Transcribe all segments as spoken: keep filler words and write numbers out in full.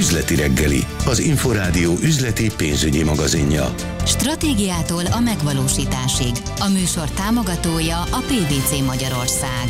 Üzleti reggeli, az Inforádió üzleti pénzügyi magazinja. Stratégiától a megvalósításig. A műsor támogatója a pé vé cé Magyarország.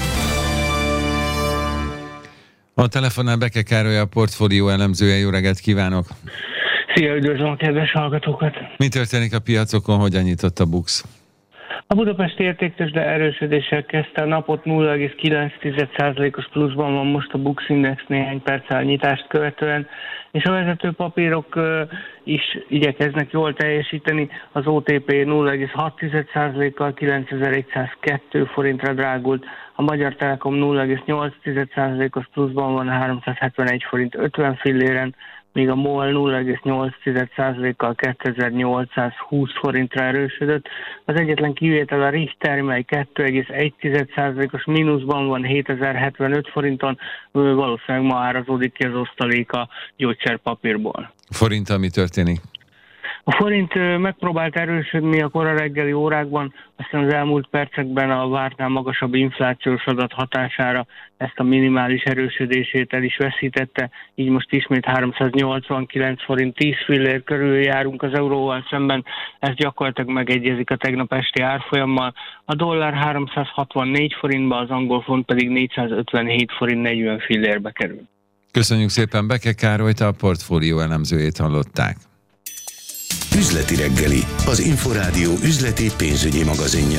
A telefonnál Beke Károly, a portfólió elemzője. Jó reggelt kívánok! Szia, üdvözlöm a kedves hallgatókat! Mi történik a piacokon, hogyan nyitott a BUX? A budapesti értéktőzsde erősödéssel kezdte a napot, nulla egész kilenc százalékos pluszban van most a BUX Index néhány perccel nyitást követően, és a vezető papírok is igyekeznek jól teljesíteni. Az o té pé nulla egész hat százalékkal kilencezer-egyszázkettő forintra drágult, a Magyar Telekom nulla egész nyolc százalékos pluszban van háromszázhetvenegy forint ötven filléren, míg a MOL nulla egész nyolc százalékkal kétezer-nyolcszázhúsz forintra erősödött. Az egyetlen kivétel a Richter, mely kettő egész egy százalékos mínuszban van hétezer-hetvenöt forinton, valószínűleg ma árazódik ki az osztalék a gyógyszerpapírból. Forinttal mi történik? A forint megpróbált erősödni a kora reggeli órákban, aztán az elmúlt percekben a vártnál magasabb inflációs adat hatására ezt a minimális erősödését el is veszítette, így most ismét háromszáznyolcvankilenc forint tíz fillér körül járunk az euróval szemben, ez gyakorlatilag megegyezik a tegnap esti árfolyammal. A dollár háromszázhatvannégy forintba, az angol font pedig négyszázötvenhét forint negyven fillérbe kerül. Köszönjük szépen, Beke Károlyt, a portfólió elemzőjét hallották. Üzleti reggeli, az Inforádió üzleti pénzügyi magazinja.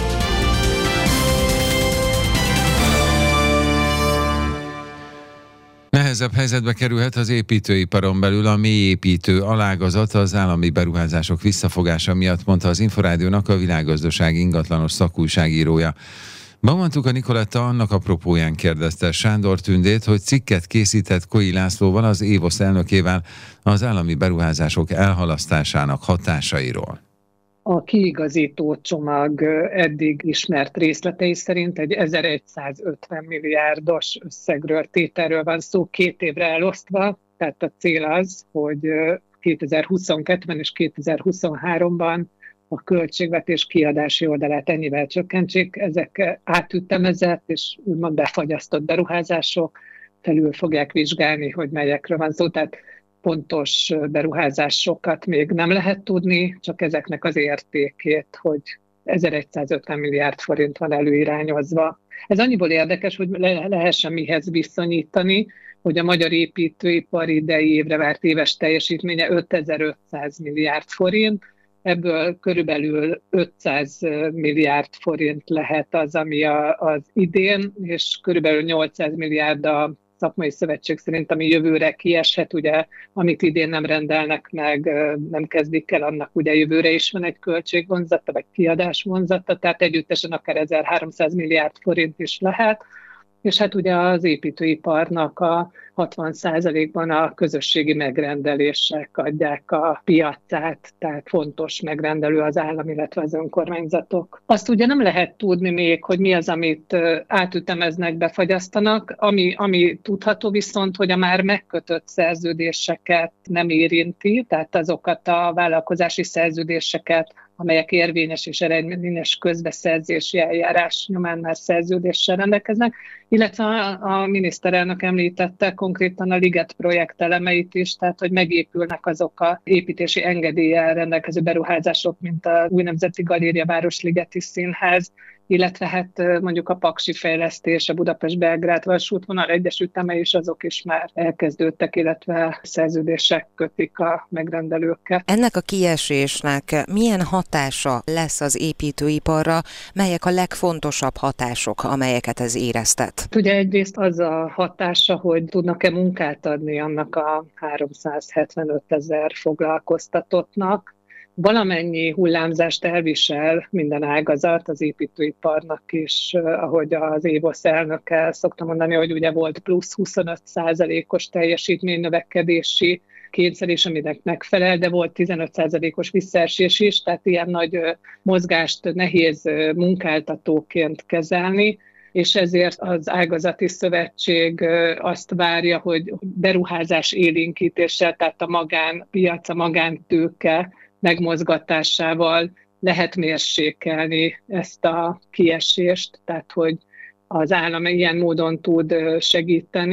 Nehezebb helyzetbe kerülhet az építőiparon belül a mélyépítő alágazat az állami beruházások visszafogása miatt, mondta az Inforádiónak a Világgazdaság ingatlanos szakújságírója. Baumantuka Nikoletta annak apropóján kérdezte Sándor Tündét, hogy cikket készített Koi Lászlóval, az évosz elnökével az állami beruházások elhalasztásának hatásairól. A kiigazító csomag eddig ismert részletei szerint egy ezeregyszázötven milliárdos összegről, tételről van szó, két évre elosztva, tehát a cél az, hogy kétezer-huszonkettőben és kétezer-huszonháromban a költségvetés kiadási oldalát ennyivel csökkentsék, ezek átütemezett és úgymond befagyasztott beruházások, felül fogják vizsgálni, hogy melyekről van szó, tehát pontos beruházásokat még nem lehet tudni, csak ezeknek az értékét, hogy ezeregyszázötven milliárd forint van előirányozva. Ez annyiból érdekes, hogy le- lehessen mihez viszonyítani, hogy a magyar építőipar idei évre várt éves teljesítménye ötezer-ötszáz milliárd forint, ebből körülbelül ötszáz milliárd forint lehet az, ami a, az idén, és körülbelül nyolcszáz milliárd a szakmai szövetség szerint, ami jövőre kieshet, ugye, amit idén nem rendelnek meg, nem kezdik el, annak ugye jövőre is van egy költségvonzata, vagy kiadásvonzata, tehát együttesen akár ezerháromszáz milliárd forint is lehet, és hát ugye az építőiparnak a hatvan százalékban a közösségi megrendelések adják a piacát, tehát fontos megrendelő az állam, illetve az önkormányzatok. Azt ugye nem lehet tudni még, hogy mi az, amit átütemeznek, befagyasztanak, ami, ami tudható viszont, hogy a már megkötött szerződéseket nem érinti, tehát azokat a vállalkozási szerződéseket, amelyek érvényes és eredményes közbeszerzési eljárás nyomán már szerződéssel rendelkeznek, illetve a, a miniszterelnök említette konkrétan a Liget projekt elemeit is, tehát hogy megépülnek azok a építési engedéllyel rendelkező beruházások, mint a új Nemzeti Galéria Városligeti Színház, illetve hát mondjuk a paksi fejlesztés, a Budapest-Belgrád vasútvonal egyes üteme is, azok is már elkezdődtek, illetve szerződések kötik a megrendelőket. Ennek a kiesésnek milyen hatása lesz az építőiparra, melyek a legfontosabb hatások, amelyeket ez éreztet? Ugye egyrészt az a hatása, hogy tudnak-e munkát adni annak a háromszázhetvenöt ezer foglalkoztatottnak. Valamennyi hullámzást elvisel minden ágazat, az építőiparnak is, ahogy az évosz elnöke szokta mondani, hogy ugye volt plusz huszonöt százalékos teljesítménynövekedési kényszerés, aminek megfelel, de volt tizenöt százalékos visszaesés is, tehát ilyen nagy mozgást nehéz munkáltatóként kezelni, és ezért az ágazati szövetség azt várja, hogy beruházás élénkítéssel, tehát a magánpiac, a magántőke megmozgatásával lehet mérsékelni ezt a kiesést, tehát hogy az állam ilyen módon tud segíteni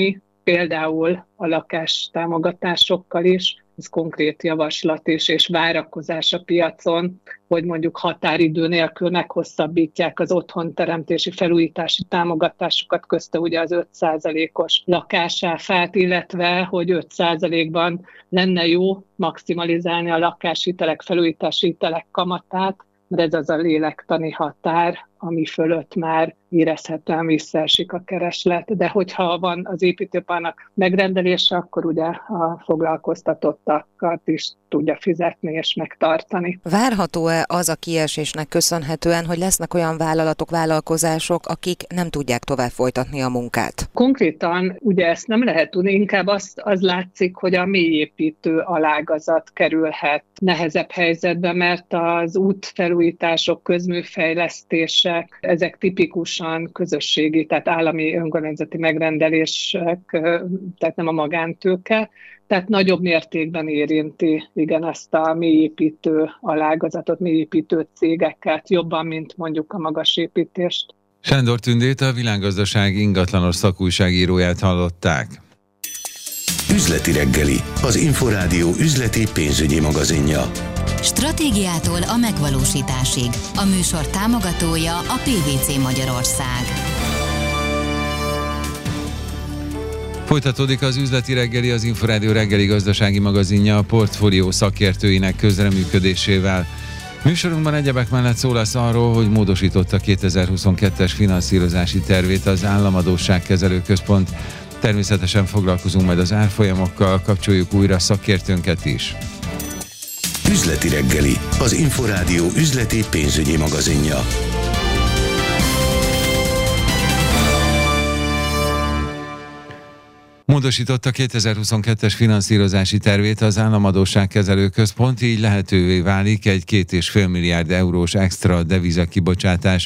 például a lakástámogatásokkal is, ez konkrét javaslat is, és várakozás a piacon, hogy mondjuk határidő nélkül meghosszabbítják az otthonteremtési felújítási támogatásokat, közte ugye az öt százalékos lakásáfát, illetve hogy öt százalékban lenne jó maximalizálni a lakáshitelek, felújítási hitelek kamatát, mert ez az a lélektani határ, ami fölött már érezhetően visszaesik a kereslet. De hogyha van az építőiparnak megrendelése, akkor ugye a foglalkoztatottakat is tudja fizetni és megtartani. Várható-e az a kiesésnek köszönhetően, hogy lesznek olyan vállalatok, vállalkozások, akik nem tudják tovább folytatni a munkát? Konkrétan ugye ezt nem lehet tudni, inkább az, az látszik, hogy a mélyépítő alágazat kerülhet nehezebb helyzetbe, mert az útfelújítások, közműfejlesztések, ezek tipikusan közösségi, tehát állami önkormányzati megrendelések, tehát nem a magántőke, tehát nagyobb mértékben érinti igen ezt a mélyépítő alágazatot, mélyépítő cégeket jobban, mint mondjuk a magasépítést. Sándor Tündét, a Világgazdaság ingatlanos szakújságíróját hallották. Üzleti reggeli, az Inforádió üzleti pénzügyi magazinja. Stratégiától a megvalósításig. A műsor támogatója a pé vé cé Magyarország. Folytatódik az üzleti reggeli, az Inforádió reggeli gazdasági magazinja a portfólió szakértőinek közreműködésével. Műsorunkban egyebek mellett szó lesz arról, hogy módosította kétezer-huszonkettes finanszírozási tervét az Államadósságkezelő Központ. Természetesen foglalkozunk majd az árfolyamokkal, kapcsoljuk újra szakértőnket is. Üzleti reggeli, az Inforádió üzleti pénzügyi magazinja. Módosította kétezer-huszonkettes finanszírozási tervét az Államadósságkezelő Központ, így lehetővé válik egy két és fél milliárd eurós extra deviza kibocsátás.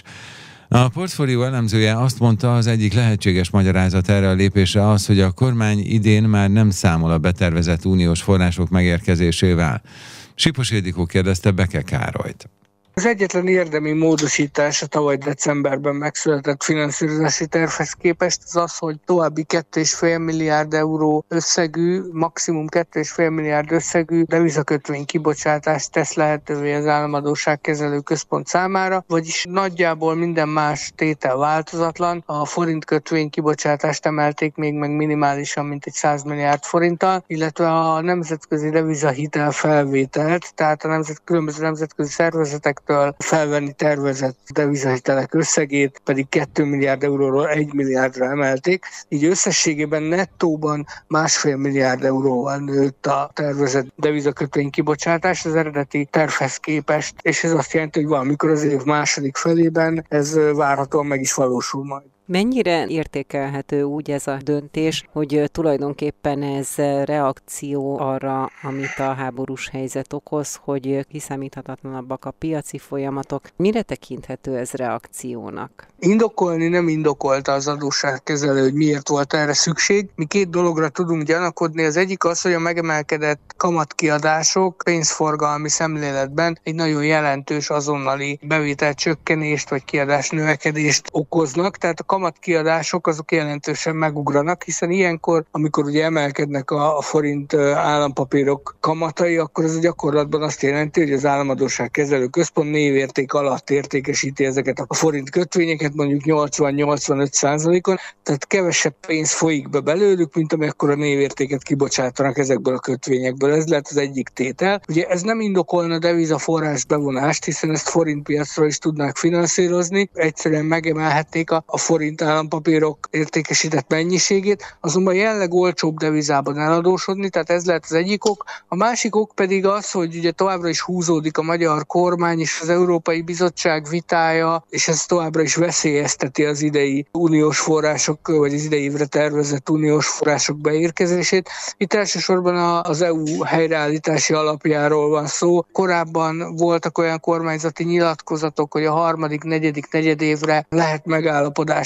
A portfólió elemzője azt mondta, az egyik lehetséges magyarázat erre a lépésre az, hogy a kormány idén már nem számol a betervezett uniós források megérkezésével. Sipos Ildikó kérdezte Beke Károlyt. Az egyetlen érdemi módosítás a tavaly decemberben megszületett finanszírozási tervhez képest az az, hogy további két és fél milliárd euró összegű, maximum két és fél milliárd összegű devizakötvény kibocsátást tesz lehetővé az Államadósságkezelő Központ számára, vagyis nagyjából minden más tétel változatlan. A forint kötvény kibocsátást emelték még meg minimálisan, mint egy száz milliárd forinttal, illetve a nemzetközi devizahitel felvételt, tehát a nemzet, különböző nemzetközi szervezetek felvenni tervezett devizahitelek összegét pedig két milliárd euróról egy milliárdra emelték, így összességében nettóban másfél milliárd euróval nőtt a tervezett devizakötvény kibocsátás az eredeti tervhez képest, és ez azt jelenti, hogy valamikor az év második felében ez várhatóan meg is valósul majd. Mennyire értékelhető úgy ez a döntés, hogy tulajdonképpen ez reakció arra, amit a háborús helyzet okoz, hogy kiszámíthatatlanabbak a piaci folyamatok? Mire tekinthető ez reakciónak? Indokolni nem indokolta az adósságkezelő, hogy miért volt erre szükség. Mi két dologra tudunk gyanakodni. Az egyik az, hogy a megemelkedett kamatkiadások pénzforgalmi szemléletben egy nagyon jelentős azonnali bevételcsökkenést vagy kiadás növekedést okoznak. Tehát a kamatkiadások azok jelentősen megugranak, hiszen ilyenkor, amikor ugye emelkednek a, a forint állampapírok kamatai, akkor ez a gyakorlatban azt jelenti, hogy az Államadósságkezelő Központ névérték alatt értékesíti ezeket a forint kötvényeket, mondjuk nyolcvan-nyolcvanöt százalékon, tehát kevesebb pénz folyik be belőlük, mint amekkor a névértéket kibocsátanak ezekből a kötvényekből. Ez lehet az egyik tétel. Ugye ez nem indokolna devizaforrás bevonást, hiszen ezt forintpiacról is tudnák finanszírozni, egyszerűen megemelhették a, a forint állampapírok értékesített mennyiségét, azonban jelenleg olcsóbb devizában eladósodni, tehát ez lehet az egyik ok. A másik ok pedig az, hogy ugye továbbra is húzódik a magyar kormány és az Európai Bizottság vitája, és ez továbbra is veszélyezteti az idei uniós források, vagy az idei évre tervezett uniós források beérkezését. Itt elsősorban az é u helyreállítási alapjáról van szó. Korábban voltak olyan kormányzati nyilatkozatok, hogy a harmadik, negyedik negyedévre lehet megállapodás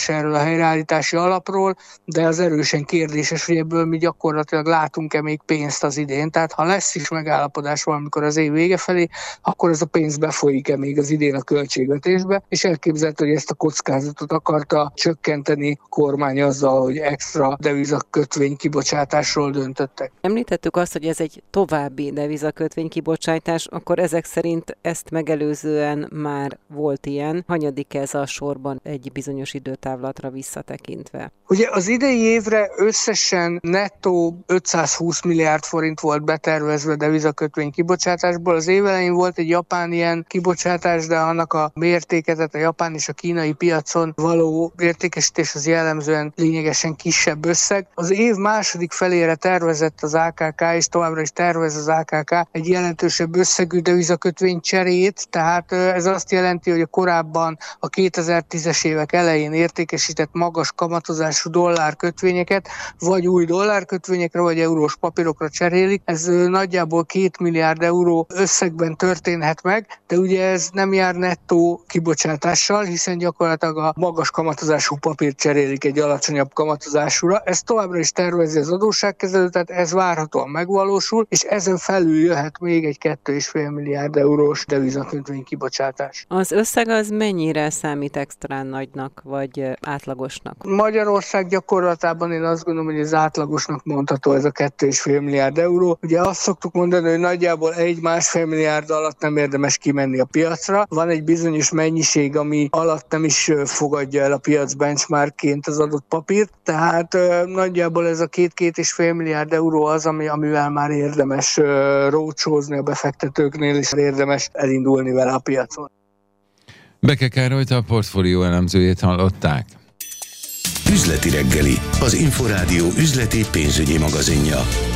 erről a helyreállítási alapról, de az erősen kérdéses, hogy ebből mi gyakorlatilag látunk-e még pénzt az idén. Tehát ha lesz is megállapodás valamikor az év vége felé, akkor ez a pénz befolyik-e még az idén a költségvetésbe, és elképzelhető, hogy ezt a kockázatot akarta csökkenteni a kormány azzal, hogy extra devizakötvény kibocsátásról döntöttek. Említettük azt, hogy ez egy további devizakötvény kibocsátás, akkor ezek szerint ezt megelőzően már volt ilyen. Hanyadik ez a sorban egy bizonyos időtávlatra visszatekintve? Ugye az idei évre összesen nettó ötszázhúsz milliárd forint volt betervezve devizakötvény kibocsátásból. Az év elején volt egy japán ilyen kibocsátás, de annak a mértéke, tehát a japán és a kínai piacon való értékesítés az jellemzően lényegesen kisebb összeg. Az év második felére tervezett az á ká ká, és továbbra is tervez az á ká ká egy jelentősebb összegű devizakötvény cserét, tehát ez azt jelenti, hogy a korábban a kétezer-tízes évek elején értékesített magas kamatozású dollárkötvényeket vagy új dollárkötvényekre, vagy eurós papírokra cserélik. Ez nagyjából két milliárd euró összegben történhet meg, de ugye ez nem jár nettó kibocsátással, hiszen gyakorlatilag a magas kamatozású papírt cserélik egy alacsonyabb kamatozásúra. Ez továbbra is tervezi az adósságkezelő, tehát ez várhatóan megvalósul, és ezen felül jöhet még egy két és fél milliárd eurós devizakötvény kibocsátás. Az összeg az mennyire számít extrán nagynak, vagy átlagosnak? Magyarország gyakorlatában én azt gondolom, hogy az átlagosnak mondható ez a két és fél milliárd euró. Ugye azt szoktuk mondani, hogy nagyjából egy-másfél milliárd alatt nem érdemes kimenni a piacra. Van egy bizonyos mennyiség, ami alatt nem is fogadja el a piac benchmarkként az adott papírt, tehát nagyjából ez a két-két és fél milliárd euró az, ami, amivel már érdemes roadshozni a befektetőknél, és érdemes elindulni vele a piacon. Beke Károlyt, a portfólió elemzőjét hallották. Üzleti reggeli, az Inforádió üzleti pénzügyi magazinja.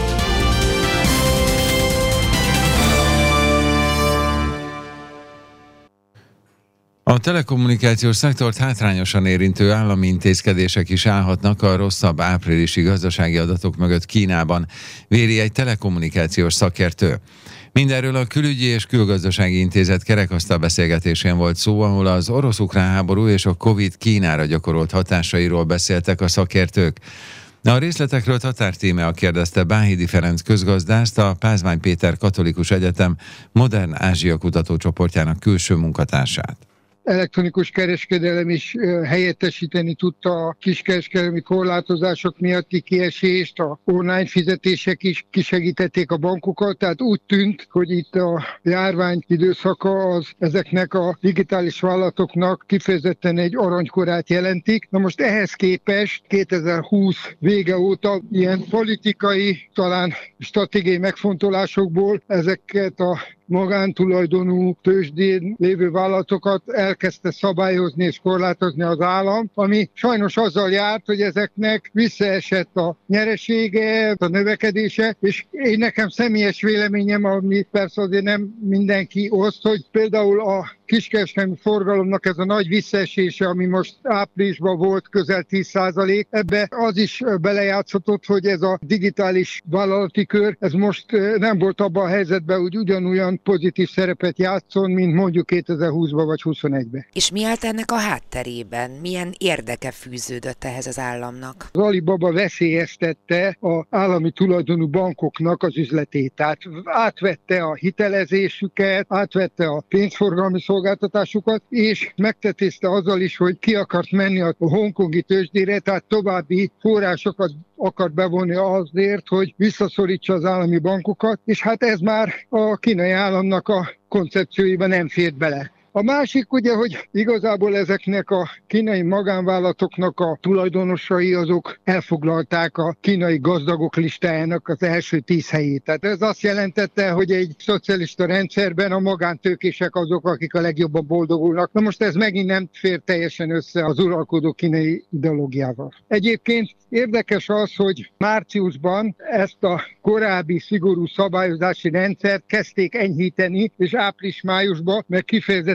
A telekommunikációs szektort hátrányosan érintő állami intézkedések is állhatnak a rosszabb áprilisi gazdasági adatok mögött Kínában, véli egy telekommunikációs szakértő. Mindenről a Külügyi és Külgazdasági Intézet kerekasztal beszélgetésén volt szó, ahol az orosz-ukrán háború és a Covid Kínára gyakorolt hatásairól beszéltek a szakértők. A részletekről Tatár Tímea kérdezte Báhidi Ferenc közgazdászt, a Pázmány Péter Katolikus Egyetem Modern Ázsia kutatócsoportjának külső munkatársát. Elektronikus kereskedelem is helyettesíteni tudta a kiskereskedelmi korlátozások miatti kiesést, a online fizetések is kisegítették a bankokat, tehát úgy tűnt, hogy itt a járvány időszaka az ezeknek a digitális vállalatoknak kifejezetten egy aranykorát jelentik. Na most ehhez képest kétezer-húsz vége óta ilyen politikai, talán stratégiai megfontolásokból ezeket a magántulajdonú tőzsdén lévő vállalatokat elkezdte szabályozni és korlátozni az állam, ami sajnos azzal járt, hogy ezeknek visszaesett a nyeresége, a növekedése, és én nekem személyes véleményem, ami persze azért nem mindenki oszt, hogy például a kiskereskedelmi forgalomnak ez a nagy visszaesése, ami most áprilisban volt közel tíz százalék, ebbe az is belejátszhatott, hogy ez a digitális vállalati kör, ez most nem volt abban a helyzetben, hogy ugyanolyan pozitív szerepet játszon, mint mondjuk kétezer-húszban vagy huszonegyben. És mi állt ennek a hátterében? Milyen érdeke fűződött ehhez az államnak? Az Alibaba veszélyeztette az állami tulajdonú bankoknak az üzletét. Tehát átvette a hitelezésüket, átvette a pénzforgalmi szolgáltatásukat, és megtetézte azzal is, hogy ki akart menni a hongkongi tőzsdére, tehát további forrásokat akart bevonni azért, hogy visszaszorítsa az állami bankokat, és hát ez már a kínai államnak a koncepcióiban nem fért bele. A másik ugye, hogy igazából ezeknek a kínai magánvállalatoknak a tulajdonosai azok elfoglalták a kínai gazdagok listájának az első tíz helyét. Tehát ez azt jelentette, hogy egy szocialista rendszerben a magántőkések azok, akik a legjobban boldogulnak. Na most ez megint nem fér teljesen össze az uralkodó kínai ideológiával. Egyébként érdekes az, hogy márciusban ezt a korábbi szigorú szabályozási rendszert kezdték enyhíteni, és április-májusban meg kifejezetten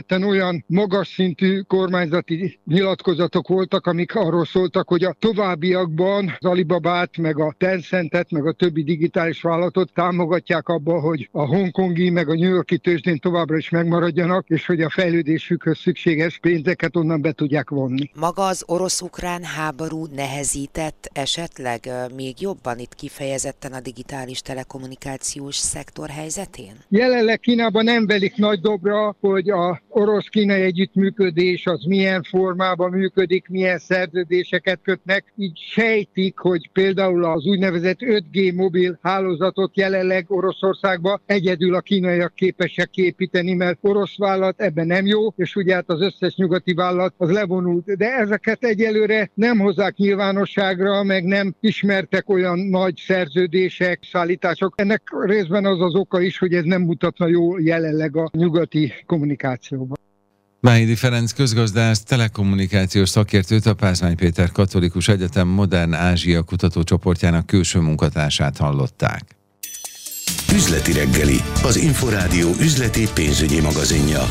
kifejezetten olyan magas szintű kormányzati nyilatkozatok voltak, amik arról szóltak, hogy a továbbiakban az Alibabát, meg a Tencentet, meg a többi digitális vállalatot támogatják abba, hogy a hongkongi, meg a New York-i tőzsdén továbbra is megmaradjanak, és hogy a fejlődésükhöz szükséges pénzeket onnan be tudják vonni. Maga az orosz-ukrán háború nehezített esetleg még jobban itt kifejezetten a digitális telekommunikációs szektor helyzetén? Jelenleg Kínában nem velik nagy dobra, hogy a orosz-kínai együttműködés az milyen formában működik, milyen szerződéseket kötnek. Így sejtik, hogy például az úgynevezett öt G mobil hálózatot jelenleg Oroszországban egyedül a kínaiak képesek kiépíteni, mert orosz vállalat ebben nem jó, és ugye hát az összes nyugati vállalat az levonult. De ezeket egyelőre nem hozzák nyilvánosságra, meg nem ismertek olyan nagy szerződések, szállítások. Ennek részben az az oka is, hogy ez nem mutatna jól jelenleg a nyugati kommunikációban. Váhidi Ferenc közgazdász, telekommunikációs szakértőt, a Pázmány Péter Katolikus Egyetem Modern Ázsia kutatócsoportjának külső munkatársát hallották. Üzleti reggeli, az Inforádió üzleti pénzügyi magazinja.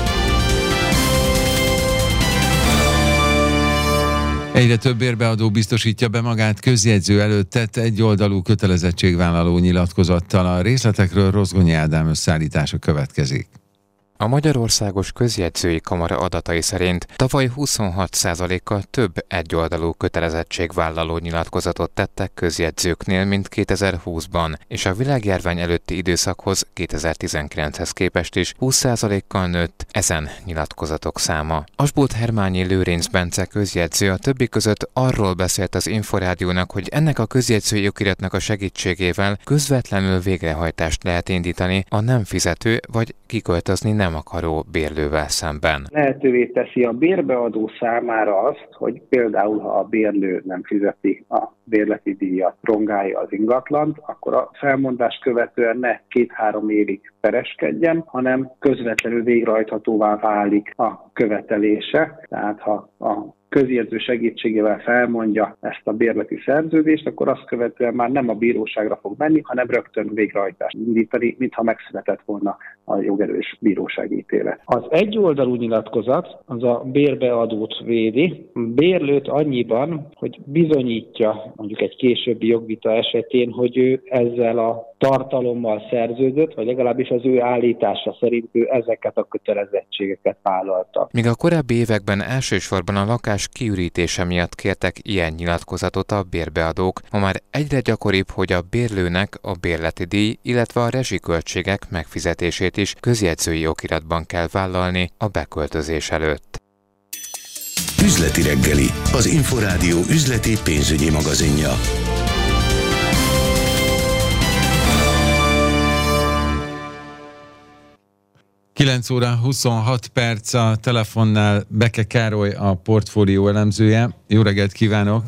Egyre több bérbeadó biztosítja be magát közjegyző előtt tett egyoldalú kötelezettségvállaló nyilatkozattal. A részletekről Rozgonyi Ádám összeállítása következik. A Magyarországos Közjegyzői Kamara adatai szerint tavaly huszonhat százalékkal több egyoldalú kötelezettségvállaló nyilatkozatot tettek közjegyzőknél, mint kétezer-húszban, és a világjárvány előtti időszakhoz, kétezer-tizenkilenchez képest is húsz százalékkal nőtt ezen nyilatkozatok száma. Asbóth Hermányi Lőrinc Bence közjegyző a többi között arról beszélt az Inforádiónak, hogy ennek a közjegyzői okiratnak a segítségével közvetlenül végrehajtást lehet indítani a nem fizető vagy kiköltözni nem akaró bérlővel szemben. Lehetővé teszi a bérbeadó számára azt, hogy például ha a bérlő nem fizeti a bérleti díjat, rongálja az ingatlant, akkor a felmondást követően ne két-három évig pereskedjen, hanem közvetlenül végrehajthatóvá válik a követelése. Tehát ha a közjegyző segítségével felmondja ezt a bérleti szerződést, akkor azt követően már nem a bíróságra fog menni, hanem rögtön végrehajtást indítani, mintha megszületett volna a jogerős bírósági ítélet. Az egyoldalú nyilatkozat az a bérbeadót védi, bérlőt annyiban, hogy bizonyítja mondjuk egy későbbi jogvita esetén, hogy ő ezzel a tartalommal szerződött, vagy legalábbis az ő állítása szerint ő ezeket a kötelezettségeket vállalta. Míg a korábbi években elsősorban a lakás kiürítése miatt kértek ilyen nyilatkozatot a bérbeadók, ma már egyre gyakoribb, hogy a bérlőnek a bérleti díj, illetve a rezsiköltségek megfizetését is közjegyzői okiratban kell vállalni a beköltözés előtt. Üzleti reggeli, az Inforádió üzleti pénzügyi magazinja. kilenc óra huszonhat perc, a telefonnál Beke Károly, a portfólió elemzője. Jó reggelt kívánok!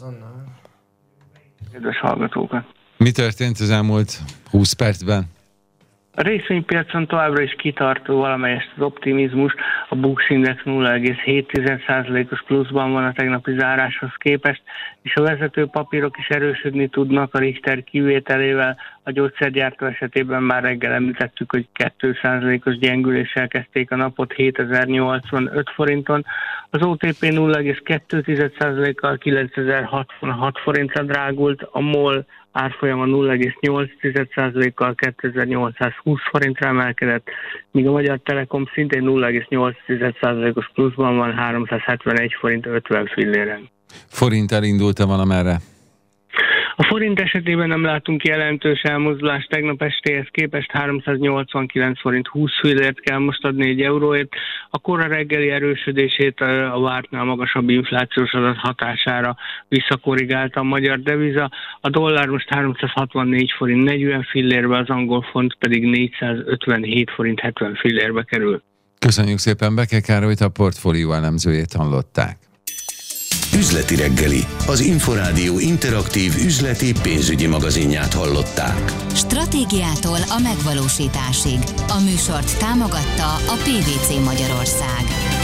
Kedves hallgatókat! Mi történt az elmúlt húsz percben? A részvénypiacon továbbra is kitartó valamelyest az optimizmus, a Bux Index nulla egész hét százalékos pluszban van a tegnapi záráshoz képest, és a vezető papírok is erősödni tudnak a Richter kivételével. A gyógyszergyártó esetében már reggel említettük, hogy két százalékos gyengüléssel kezdték a napot hétezer-nyolcvanöt forinton. Az o té pé nulla egész kettő százalékkal kilencezer-hatvanhat forintra drágult, a MOL árfolyama nulla egész nyolc százalékkal kétezer-nyolcszázhúsz forintra emelkedett, míg a Magyar Telekom szintén nulla egész nyolc százalékos pluszban van háromszázhetvenegy forint ötven filléren. Forint elindult-e valamerre? A forint esetében nem látunk jelentős elmozdulást, tegnap estéhez képest háromszáznyolcvankilenc forint húsz fillért kell most adni egy euróért. A kora reggeli erősödését a vártnál magasabb inflációs adat hatására visszakorrigálta a magyar deviza. A dollár most háromszázhatvannégy forint negyven fillérbe, az angol font pedig négyszázötvenhét forint hetven fillérbe kerül. Köszönjük szépen, Beke Károlyt, a portfólió elemzőjét hallották. Üzleti reggeli, az Inforádió interaktív üzleti pénzügyi magazinját hallották. Stratégiától a megvalósításig. A műsort támogatta a pé vé cé Magyarország.